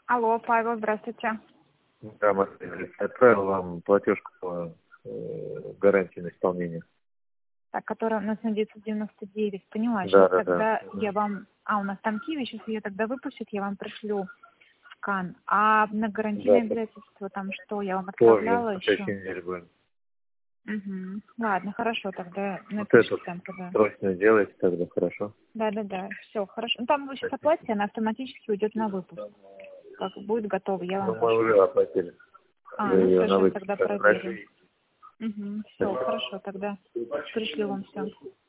Алло, Павел, здравствуйте. Да, Мария, отправил вам платежку по гарантии на исполнение. Так, которая у нас на 999, поняла. Да, Сейчас да, тогда да. я вам... у нас там Киви, сейчас ее тогда выпустят, я вам пришлю скан. А на гарантийное Да, обязательство там что? Я вам позже, отправляла на еще? следующей неделе будем. Угу. Ладно, хорошо, тогда Вот напишите это там, когда... срочно делайте, тогда хорошо. Да, все, хорошо. Ну, там вы сейчас оплатите, она автоматически уйдет на выпуск. Как будет готово, я Ну, вам мы пошлю. уже оплатили. Ну Вы ее на хорошо, выпуск тогда проверим. отправили. Угу. Все, хорошо, тогда пришлю вам все.